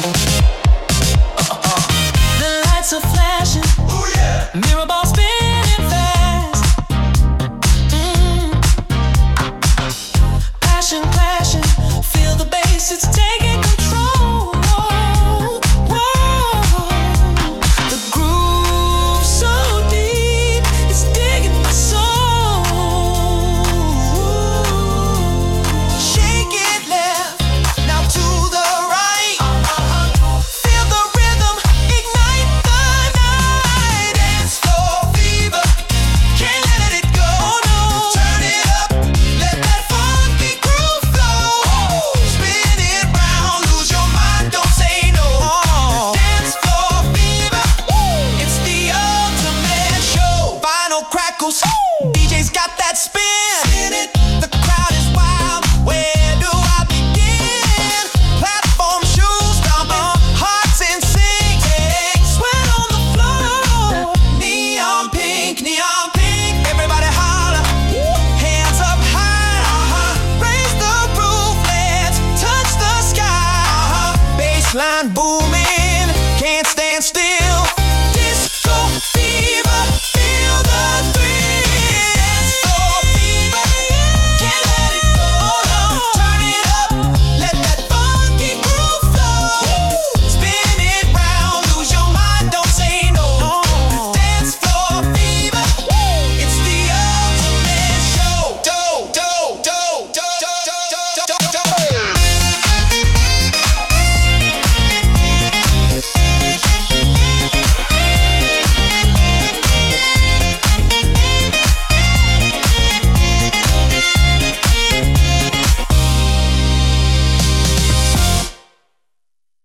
The lights are flashing, ooh, yeah. Mirror ball spinning fast. Passion clashing, feel the bass, it's taking control. Whoa. The groove so deep, it's digging my soul. Shake it left, now to the right. Feel the rhythm, ignite the night. Dance floor fever, can't let it go. No. Turn it up, let that funky groove flow. Spin it round, lose your mind, don't say no. Dance floor fever, it's the ultimate show. Vinyl crackles, DJ's got that spin. Spin it, the crowd is wild. Where do I begin? Platform shoes stomping, hearts in sync. Sweat on the floor. Neon pink, neon pink. Everybody holler, hands up high. Raise the roof, let's touch the sky. Baseline booming.